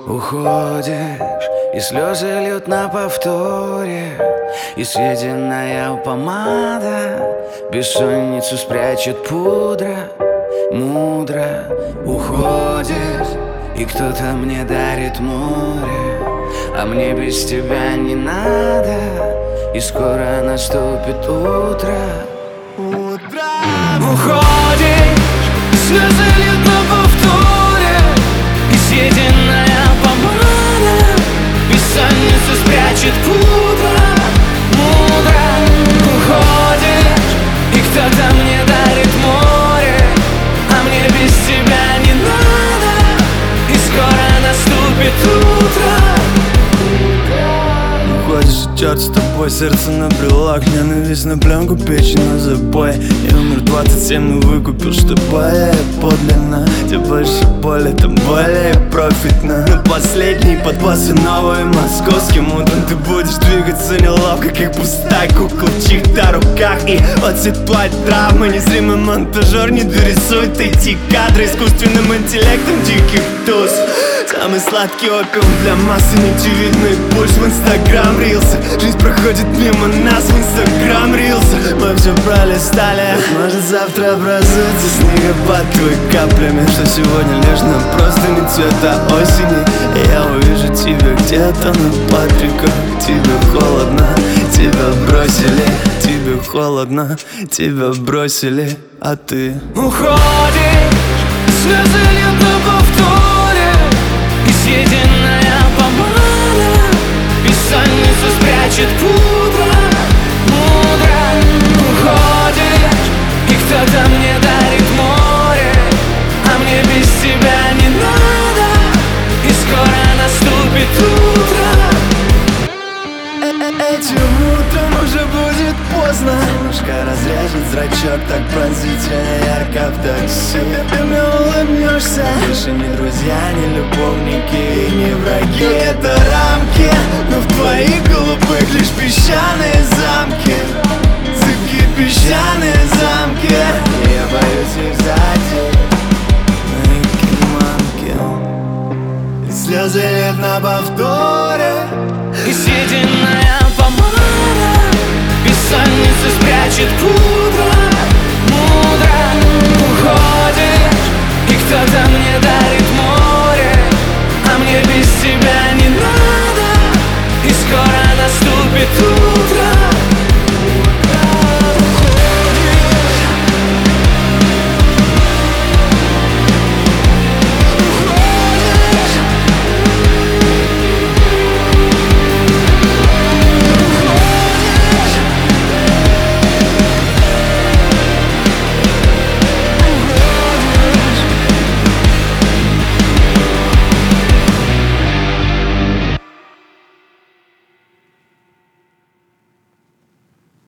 Уходишь, и слезы льют на повторе, и съеденная помада бессонницу спрячет пудра. Мудро уходишь, и кто-то мне дарит море, а мне без тебя не надо, и скоро наступит утро. Уходишь, слезы льют на повторе, и съеденная помада бессонницу спрячет пудра. Мудро уходишь, и кто-то мне дарит море, а мне без тебя не надо, и скоро наступит утро. Уходишь, и черт с тобой, сердце на брелок, ненависть на пленку, печень на забой. И номер 27, ну выкупил, что более подлинно. Тебе больше боли, там более профитно. На последний подбасы новые московским утром ты будешь двигаться неловко, как пустая кукла в чьих-то руках. И отсветлать травмы, незримый монтажер не дорисует эти кадры искусственным интеллектом диких туз. Самый сладкий опиум для массы, нечевидный пульс в Инстаграм рилсы. Жизнь проходит мимо нас в Инстаграм рилсы. Мы все пролистали, может завтра образуется снегопад твой каплями, что сегодня лишь на простыни цвета осени. И я увижу тебя где-то на Патриках. Тебе холодно, тебя бросили. Тебе холодно, тебя бросили, а ты уходишь, слезы льют на повторе, и съеденная помада бессонницу спрячет пудра. Мудро уходишь, и кто-то мне дарит море, а мне без тебя не надо, и скоро наступит утро. Этим утром уже будет поздно. Солнышко разрежет зрачок так пронзительно ярко в такси. Ты мне улыбнешься. Больше не друзья, не любовники и не враги. Это рамки, но в твоих голубых лишь песчаные замки. Цепкие песчаные замки. И я боюсь их сзади. Мамки. Слезы льют на повторе, и съеденная помада бессонницу спрячет пудра. Мудро уходишь, и кто-то мне дарит